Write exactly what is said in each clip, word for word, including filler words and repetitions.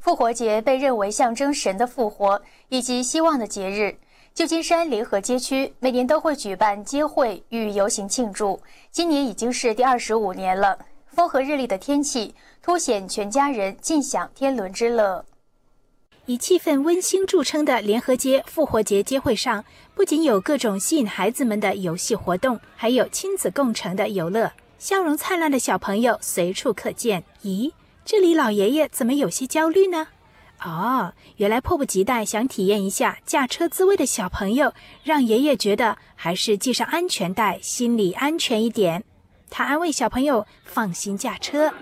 复活节被认为象征神的复活以及希望的节日。旧金山联合街区每年都会举办街会与游行庆祝，今年已经是第二十五年了。风和日丽的天气凸显全家人尽享天伦之乐。 以气氛温馨著称的联合街复活节街会上，不仅有各种吸引孩子们的游戏活动，还有亲子共乘的游乐，笑容灿烂的小朋友随处可见。咦，这里老爷爷怎么有些焦虑呢？哦，原来迫不及待想体验一下驾车滋味的小朋友，让爷爷觉得还是系上安全带，心里安全一点。他安慰小朋友放心驾车。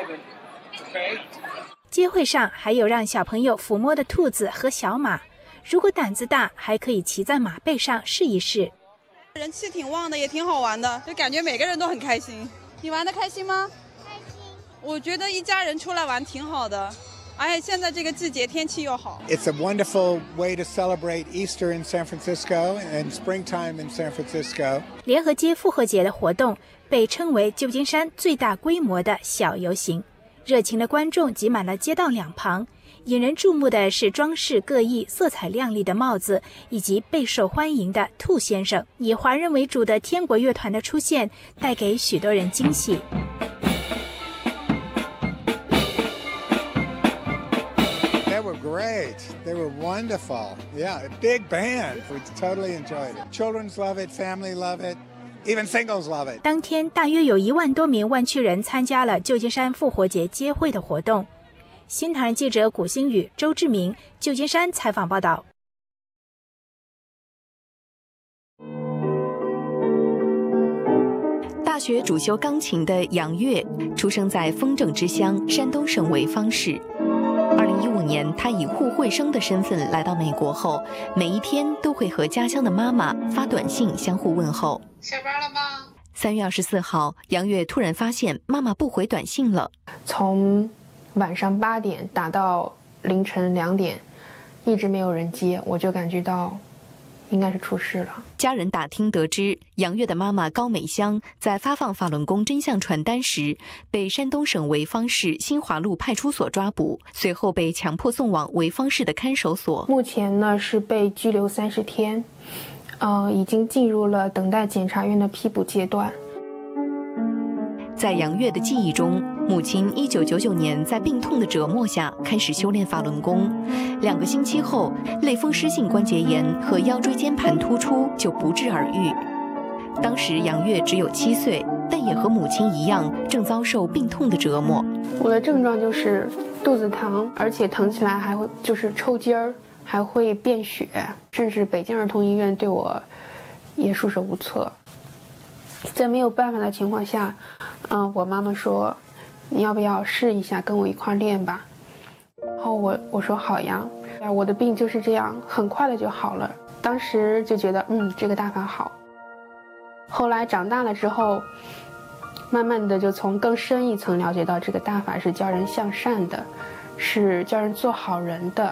街会上还有让小朋友抚摸的兔子和小马，如果胆子大，还可以骑在马背上试一试。 人气挺旺的，也挺好玩的，就感觉每个人都很开心。你玩得开心吗？ 开心。 我觉得一家人出来玩挺好的，而且现在这个季节天气又好。 It's a wonderful way to celebrate Easter in San Francisco and springtime in San Francisco. 联合街复活节的活动被称为旧金山最大规模的小游行，热情的观众挤满了街道两旁。引人注目的是装饰各异、色彩亮丽的帽子，以及备受欢迎的兔先生。以华人为主的天国乐团的出现，带给许多人惊喜。 They were great. They were wonderful. Yeah, a big band. We totally enjoyed it. Children love it, family love it, even singles love it. 当天大约有一万多名湾区人参加了旧金山复活节街会的活动。新唐人记者古新宇、周志明，旧金山采访报道。 大学主修钢琴的杨越，出生在丰正之乡山东省潍坊市。二零一五年，他以互惠生的身份来到美国后，每一天都会和家乡的妈妈发短信相互问候。 下班了吗？ 三月二十四号，杨越突然发现妈妈不回短信了。 从晚上八点打到凌晨两点，一直没有人接，我就感觉到应该是出事了。 家人打听得知，杨越的妈妈高美香在发放法轮功真相传单时，被山东省潍坊市新华路派出所抓捕，随后被强迫送往潍坊市的看守所。 目前呢是被拘留三十天，呃，已经进入了等待检察院的批捕阶段。 在杨越的记忆中，母亲一九九九年在病痛的折磨下开始修炼法轮功，两个星期后，类风湿性关节炎和腰椎间盘突出就不治而愈。当时杨越只有七岁，但也和母亲一样，正遭受病痛的折磨。 我的症状就是肚子疼，而且疼起来还会就是抽筋儿，还会便血，甚至北京儿童医院对我也束手无策。在没有办法的情况下，嗯、呃，我妈妈说，你要不要试一下跟我一块练吧？然后我我说好呀，我的病就是这样，很快的就好了。当时就觉得，嗯，这个大法好。后来长大了之后，慢慢的就从更深一层了解到，这个大法是教人向善的，是教人做好人的。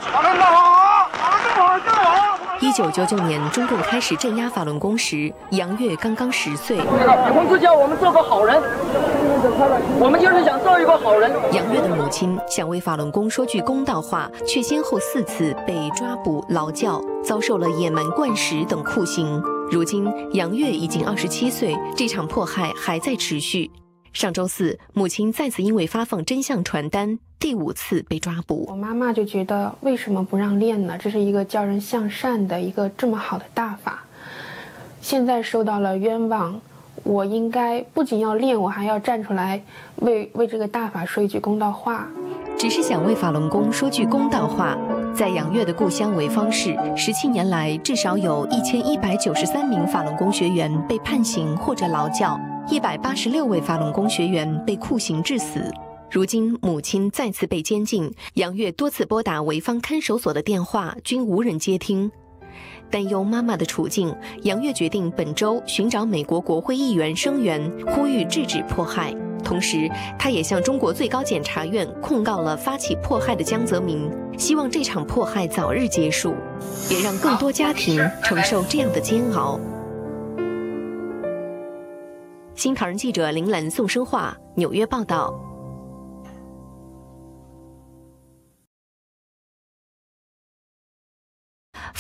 一九九九年，中共开始镇压法轮功时，杨越刚刚十岁。 你们就叫我们做个好人，我们就是想做一个好人。 杨越的母亲想为法轮功说句公道话，却先后四次被抓捕、劳教，遭受了野蛮灌食等酷刑。如今，杨越已经二十七岁，这场迫害还在持续。上周四，母亲再次因为发放真相传单，第五次被抓捕。 我妈妈就觉得，为什么不让练呢？这是一个教人向善的一个这么好的大法，现在受到了冤枉，我应该不仅要练，我还要站出来为为这个大法说一句公道话。 只是想为法轮功说句公道话。在杨越的故乡潍坊市，十七年来至少有一千一百九十三名法轮功学员被判刑或者劳教，一百八十六位法轮功学员被酷刑致死。如今母亲再次被监禁，杨越多次拨打潍坊看守所的电话均无人接听。担忧妈妈的处境，杨越决定本周寻找美国国会议员声援，呼吁制止迫害。同时，他也向中国最高检察院控告了发起迫害的江泽民，希望这场迫害早日结束，别让更多家庭承受这样的煎熬。新唐人记者林兰、宋生化，纽约报道。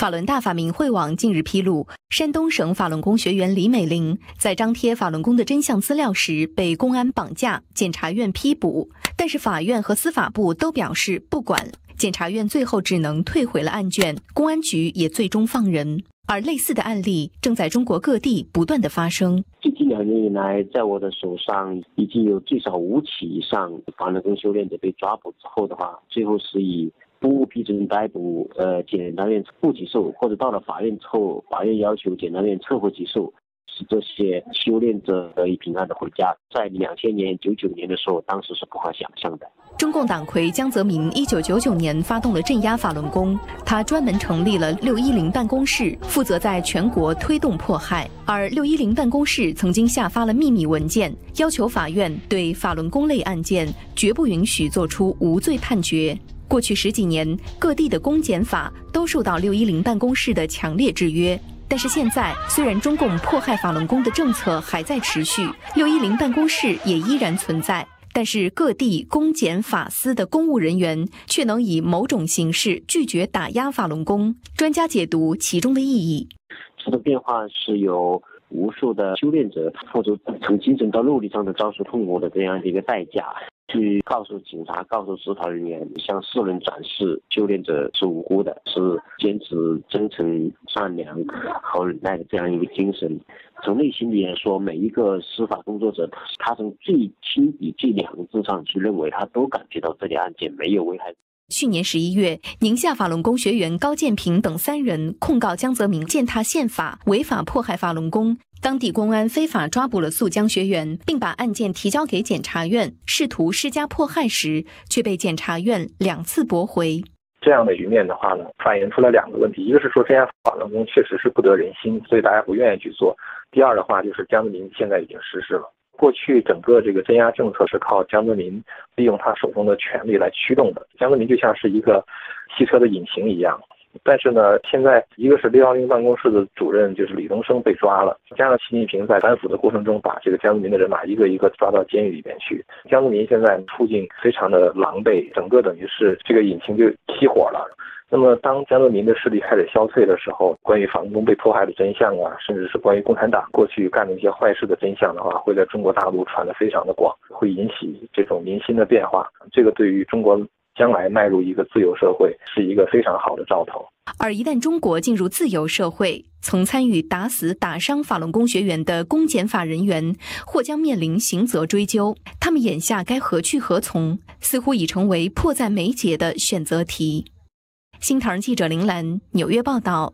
法轮大法明会网近日披露，山东省法轮功学员李美玲在张贴法轮功的真相资料时被公安绑架，检察院批捕，但是法院和司法部都表示不管，检察院最后只能退回了案卷，公安局也最终放人。而类似的案例正在中国各地不断的发生。 这近两年以来，在我的手上已经有最少五起以上法轮功修炼者被抓捕之后的话，最后是以不无批准逮捕，呃，检察院不起诉，或者到了法院之后，法院要求检察院撤回起诉，使这些修炼者得以平安的回家。在两千年、九九年的时候，当时是不可想象的。 中共党魁江泽民一九九九年发动了镇压法轮功，他专门成立了六一零办公室，负责在全国推动迫害。而六一零办公室曾经下发了秘密文件，要求法院对法轮功类案件绝不允许作出无罪判决。过去十几年，各地的公检法都受到六一零办公室的强烈制约。但是现在，虽然中共迫害法轮功的政策还在持续，六一零办公室也依然存在，但是各地公检法司的公务人员却能以某种形式拒绝打压法轮功。专家解读其中的意义。 这种变化是由无数的修炼者付出从精神到肉体上的遭受痛苦的这样的一个代价，去告诉警察、告诉执法人员，向世人展示修炼者是无辜的，是坚持真诚、善良和忍耐的这样一个精神。从内心里来说，每一个司法工作者，他从最亲笔、最两个字上去认为，他都感觉到这件案件没有危害。 去年十一月，宁夏法轮功学员高建平等三人控告江泽民践踏宪法、违法迫害法轮功。当地公安非法抓捕了肃江学员，并把案件提交给检察院，试图施加迫害时，却被检察院两次驳回。 这样的局面的话呢，反映出了两个问题，一个是说镇压法轮功确实是不得人心，所以大家不愿意去做；第二的话就是江泽民现在已经实施了。过去整个这个镇压政策是靠江泽民利用他手中的权力来驱动的，江泽民就像是一个汽车的引擎一样。但是呢，现在一个是六一零办公室的主任就是李东生被抓了，加上习近平在反腐的过程中把这个江泽民的人马一个一个抓到监狱里边去，江泽民现在处境非常的狼狈，整个等于是这个引擎就熄火了。那么当江泽民的势力开始消退的时候，关于法轮功被迫害的真相啊，甚至是关于共产党过去干的一些坏事的真相的话，会在中国大陆传得非常的广，会引起这种民心的变化。这个对于中国将来迈入一个自由社会是一个非常好的兆头。 而一旦中国进入自由社会，曾参与打死打伤法轮功学员的公检法人员或将面临刑责追究，他们眼下该何去何从，似乎已成为迫在眉睫的选择题。新唐人记者林兰，纽约报道。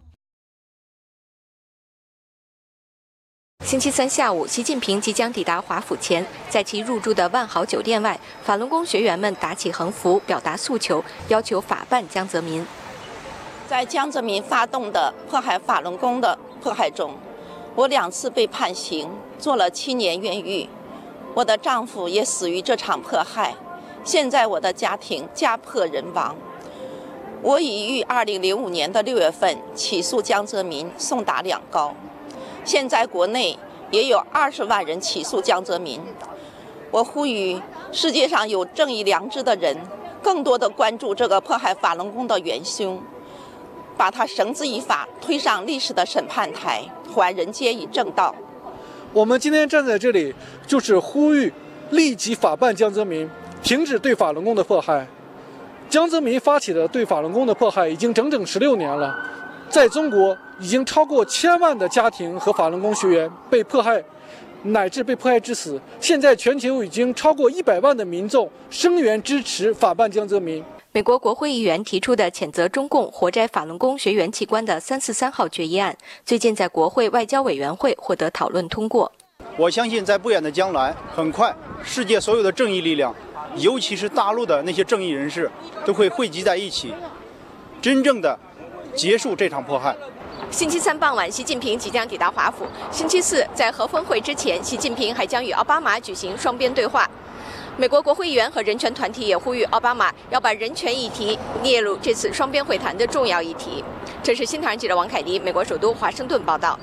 星期三下午，习近平即将抵达华府前，在其入住的万豪酒店外，法轮功学员们打起横幅，表达诉求，要求法办江泽民。 在江泽民发动的迫害法轮功的迫害中，我两次被判刑，坐了七年冤狱。我的丈夫也死于这场迫害，现在我的家庭家破人亡。我已于二零零五年的六月份起诉江泽民，送达两高。现在国内也有二十万人起诉江泽民。我呼吁世界上有正义良知的人，更多的关注这个迫害法轮功的元凶，把他绳之以法，推上历史的审判台，还人间以正道。 我们今天站在这里，就是呼吁立即法办江泽民，停止对法轮功的迫害。江泽民发起的对法轮功的迫害已经整整十六年了，在中国已经超过千万的家庭和法轮功学员被迫害，乃至被迫害致死。现在全球已经超过一百万的民众声援支持法办江泽民。 美国国会议员提出的谴责中共活摘法轮功学员器官的三四三号决议案，最近在国会外交委员会获得讨论通过。 我相信在不远的将来，很快世界所有的正义力量，尤其是大陆的那些正义人士，都会汇集在一起，真正的结束这场迫害。 星期三傍晚，习近平即将抵达华府。星期四，在核峰会之前，习近平还将与奥巴马举行双边对话。美国国会议员和人权团体也呼吁奥巴马要把人权议题列入这次双边会谈的重要议题。这是新唐人记者王凯迪，美国首都华盛顿报道。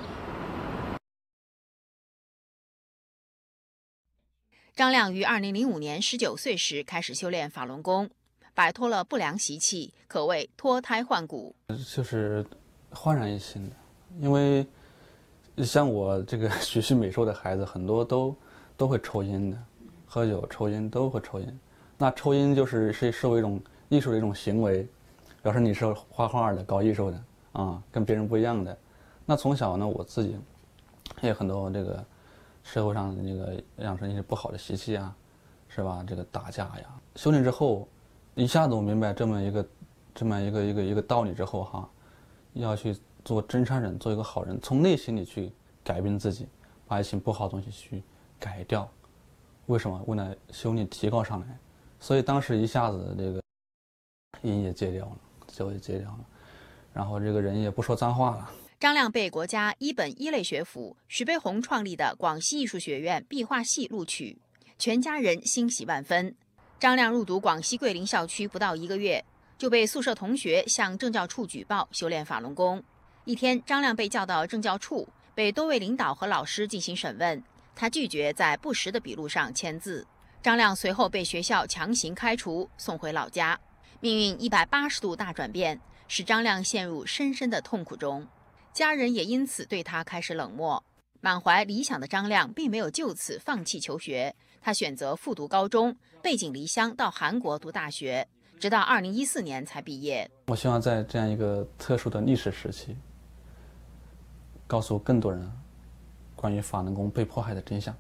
张亮于二零零五年十九岁时开始修炼法轮功，摆脱了不良习气，可谓脱胎换骨。 就是焕然一新的，因为像我这个学习美术的孩子，很多都都会抽烟的，喝酒、抽烟都会抽烟。那抽烟就是是视为一种艺术的一种行为，表示你是画画的、搞艺术的啊，跟别人不一样的。那从小呢，我自己也有很多这个社会上那个养成一些不好的习气啊，是吧？这个打架呀，修炼之后，一下子我明白这么一个这么一个一个一个道理之后哈，要去做真善人，做一个好人，从内心里去改变自己，把一些不好的东西去改掉。为什么？为了修炼提高上来。所以当时一下子这个烟也戒掉了，酒也戒掉了，然后这个人也不说脏话了。 张亮被国家一本一类学府徐悲鸿创立的广西艺术学院壁画系录取，全家人欣喜万分。张亮入读广西桂林校区不到一个月，就被宿舍同学向政教处举报修炼法轮功。一天，张亮被叫到政教处，被多位领导和老师进行审问，他拒绝在不实的笔录上签字。张亮随后被学校强行开除，送回老家。命运一百八十度大转变，使张亮陷入深深的痛苦中。家人也因此对他开始冷漠。满怀理想的张亮并没有就此放弃求学，他选择复读高中，背井离乡到韩国读大学，直到二零一四年才毕业。 我希望在这样一个特殊的历史时期，告诉更多人关于法轮功被迫害的真相。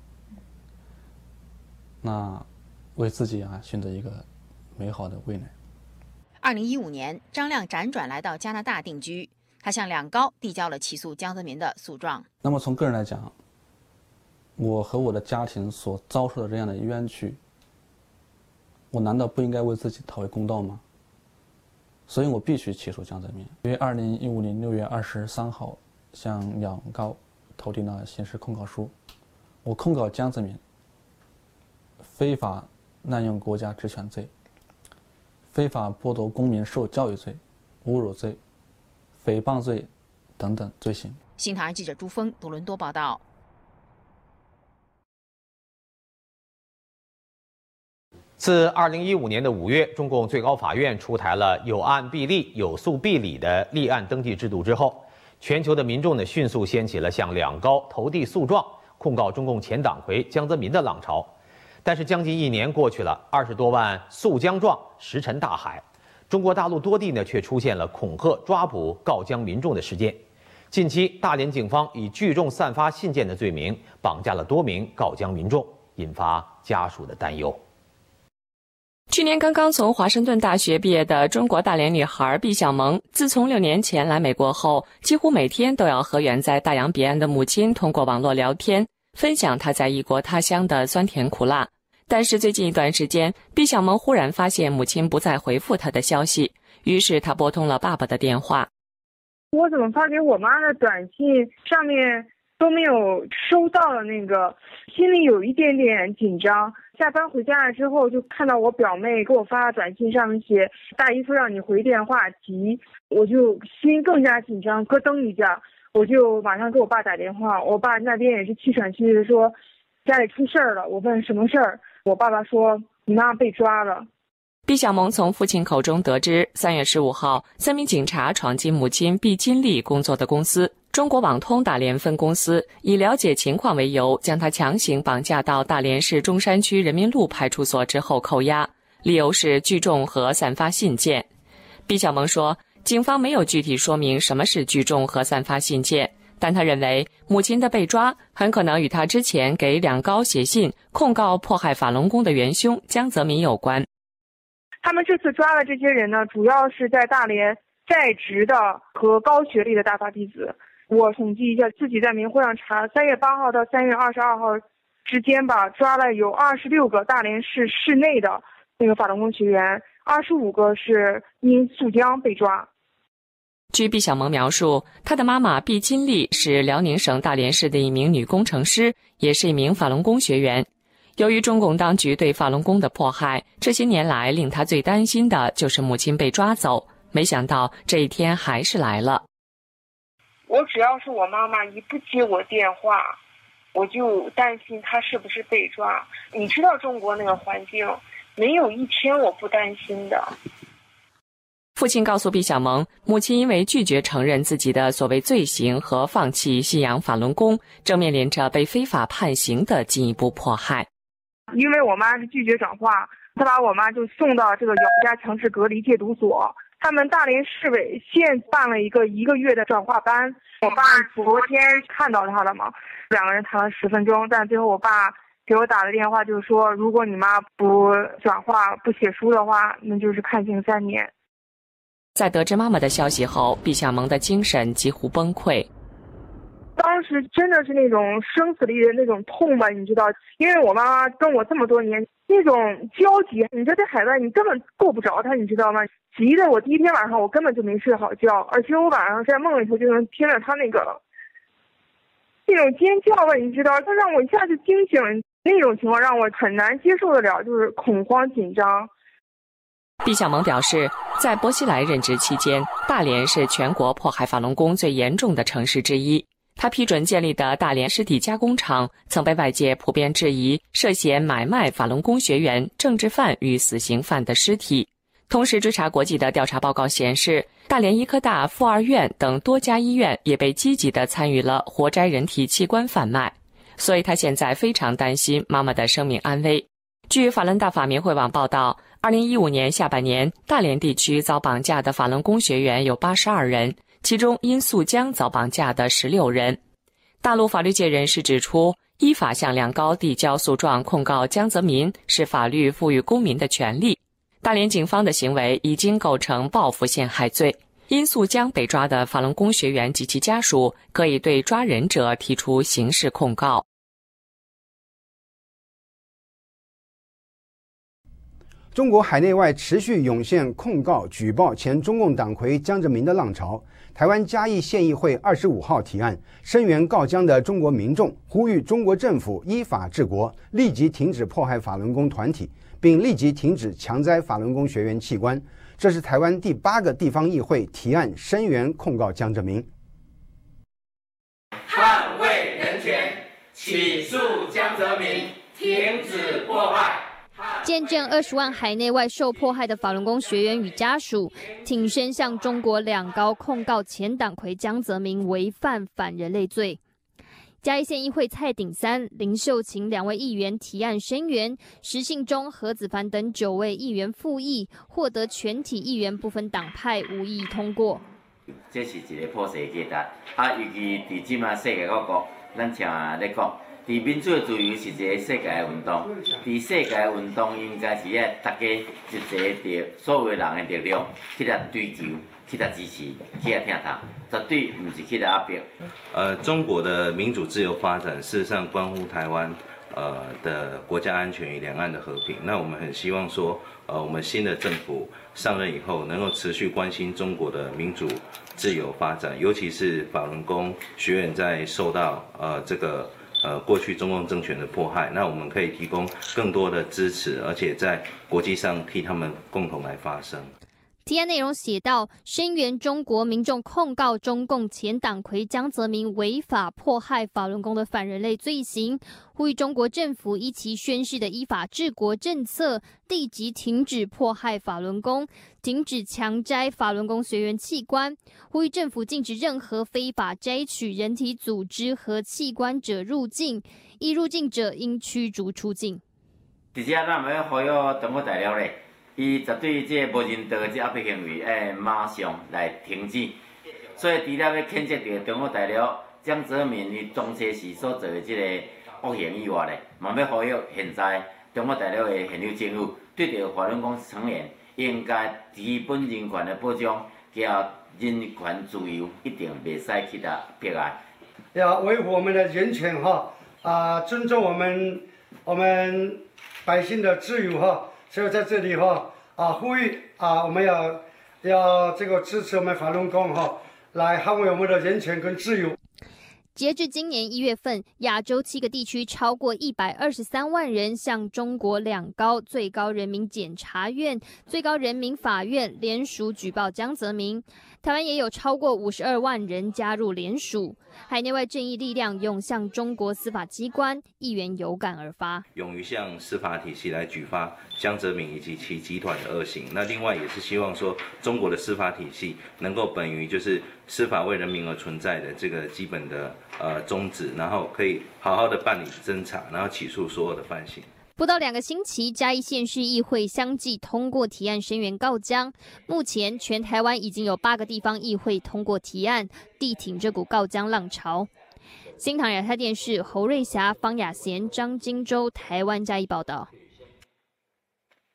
那为自己啊选择一个美好的未来。 二零一五年，张亮辗转来到加拿大定居，他向两高递交了起诉江泽民的诉状。 那么从个人来讲，我和我的家庭所遭受的这样的冤屈，我难道不应该为自己讨回公道吗？所以我必须起诉江泽民。于二零一五年六月二十三号向两高投递了刑事控告书，我控告江泽民非法滥用国家职权罪、非法剥夺公民受教育罪、侮辱罪、诽谤罪等等罪行。 新唐人记者朱峰多伦多报道。 自二零一五年的五月，中共最高法院出台了有案必立、有诉必理的立案登记制度之后，全球的民众呢迅速掀起了向两高投递诉状、控告中共前党魁江泽民的浪潮。但是将近一年过去了，二十多万诉江状石沉大海。中国大陆多地呢却出现了恐吓、抓捕、告江民众的事件。近期，大连警方以聚众散发信件的罪名绑架了多名告江民众，引发家属的担忧。 去年刚刚从华盛顿大学毕业的中国大连女孩毕小萌，自从六年前来美国后，几乎每天都要和远在大洋彼岸的母亲通过网络聊天，分享她在异国他乡的酸甜苦辣。但是最近一段时间，毕小萌忽然发现母亲不再回复她的消息，于是她拨通了爸爸的电话。 我怎么发给我妈的短信上面都没有收到的那个，心里有一点点紧张。下班回家了之后，就看到我表妹给我发的短信，上面写大姨夫让你回电话急，我就心更加紧张，咯噔一下，我就马上给我爸打电话。我爸那边也是气喘吁吁的说家里出事儿了。我问什么事儿，我爸爸说你妈被抓了。 毕小萌从父亲口中得知，三月十五号，三名警察闯进母亲毕金丽工作的公司中国网通大连分公司，以了解情况为由，将她强行绑架到大连市中山区人民路派出所之后扣押，理由是聚众和散发信件。毕小萌说，警方没有具体说明什么是聚众和散发信件，但他认为母亲的被抓很可能与他之前给两高写信控告迫害法轮功的元凶江泽民有关。 他们这次抓的这些人呢，主要是在大连在职的和高学历的大法弟子。我统计一下，自己在明会上查，三月八号到三月二十二号之间吧，抓了有二十六个大连市市内的那个法轮功学员，二十五个是因诉江被抓。 据毕小萌描述，她的妈妈毕金丽是辽宁省大连市的一名女工程师，也是一名法轮功学员。由于中共当局对法轮功的迫害，这些年来令她最担心的就是母亲被抓走。没想到这一天还是来了。 我只要是我妈妈一不接我电话，我就担心她是不是被抓。你知道中国那个环境，没有一天我不担心的。 父亲告诉毕小萌，母亲因为拒绝承认自己的所谓罪行和放弃信仰法轮功，正面临着被非法判刑的进一步迫害。 因为我妈是拒绝转化，她把我妈就送到这个姚家强制隔离戒毒所。他们大连市委现办了一个一个月的转化班，我爸昨天看到他了嘛，两个人谈了十分钟，但最后我爸给我打了电话，就是说如果你妈不转化不写书的话，那就是判刑三年。 在得知妈妈的消息后，毕小萌的精神几乎崩溃。 当时真的是那种生死离的那种痛吧，你知道，因为我妈妈跟我这么多年那种交集，你这在海外你根本够不着她，你知道吗？急的我第一天晚上我根本就没睡好觉，而且我晚上在梦里头就能听着她那个那种尖叫吧，你知道，她让我一下就惊醒，那种情况让我很难接受得了，就是恐慌紧张。 毕小萌表示，在薄熙来任职期间，大连是全国迫害法轮功最严重的城市之一。他批准建立的大连尸体加工厂曾被外界普遍质疑涉嫌买卖法轮功学员、政治犯与死刑犯的尸体。同时，追查国际的调查报告显示，大连医科大、附二院等多家医院也被积极地参与了活摘人体器官贩卖。所以他现在非常担心妈妈的生命安危。据法轮大法民会网报道，二零一五年下半年，大连地区遭绑架的法轮功学员有八十二人，其中因素江遭绑架的十六人。大陆法律界人士指出，依法向两高递交诉状控告江泽民是法律赋予公民的权利。大连警方的行为已经构成报复陷害罪。因素江被抓的法轮功学员及其家属可以对抓人者提出刑事控告。 中国海内外持续涌现控告、举报前中共党魁江泽民的浪潮。台湾嘉义县议会二十五号提案，声援告江的中国民众，呼吁中国政府依法治国，立即停止迫害法轮功团体，并立即停止强摘法轮功学员器官。这是台湾第八个地方议会提案声援控告江泽民。 捍卫人权，起诉江泽民，停止迫害。 见证二十万海内外受迫害的法轮功学员与家属挺身向中国两高控告前党魁江泽民违反反人类罪。嘉义县议会蔡鼎三、林秀琴两位议员提案声援，石信中、何子凡等九位议员复议，获得全体议员不分党派无异议通过。 这是一个普世价值，啊，尤其伫即马世界各国，咱像咧讲。伫民主自由是一个世界的运动，伫世界的运动应该是要大家一齐着所有人的力量去来追求、去来支持、去来听他，绝对不是去来压迫。 呃，中国的民主自由发展，事实上关乎台湾呃的国家安全与两岸的和平。那我们很希望说，呃，我们新的政府上任以后，能够持续关心中国的民主自由发展，尤其是法轮功学员在受到呃这个。呃，过去中共政权的迫害，那我们可以提供更多的支持，而且在国际上替他们共同来发声。 提案内容写道：声援中国民众控告中共前党魁江泽民违法迫害法轮功的反人类罪行，呼吁中国政府依其宣示的依法治国政策，立即停止迫害法轮功，停止强摘法轮功学员器官，呼吁政府禁止任何非法摘取人体组织和器官者入境，一入境者应驱逐出境。 而且咱们要呼吁中国大陆咧。伊绝对这无人道的这压迫行为，要马上来停止。所以除了要谴责着中国大陆江泽民伊中世时所做的这个恶行以外咧，嘛要呼吁现在中国大陆的现有政府对着法轮功成员应该基本人权的保障，加人权自由，一定袂使去他迫害。 要维护我们的人权哈啊，尊重我们我们百姓的自由哈。所以在这里哈啊呼吁啊，我们要要这个支持我们法轮功哈，来捍卫我们的人权跟自由。 截至今年一月份，亚洲七个地区超过一百二十三万人向中国两高最高人民检察院、最高人民法院联署举报江泽民。台湾也有超过五十二万人加入联署，海内外正义力量涌向中国司法机关，议员有感而发， 勇于向司法体系来举发江泽民以及其集团的恶行。那另外也是希望说，中国的司法体系能够本于就是司法为人民而存在的这个基本的呃宗旨，然后可以好好的办理侦查，然后起诉所有的犯行。 不到两个星期，嘉义县市议会相继通过提案声援告江。目前，全台湾已经有八个地方议会通过提案，力挺这股告江浪潮。新唐亚太电视侯瑞霞、方雅贤、张金洲，台湾嘉义报道。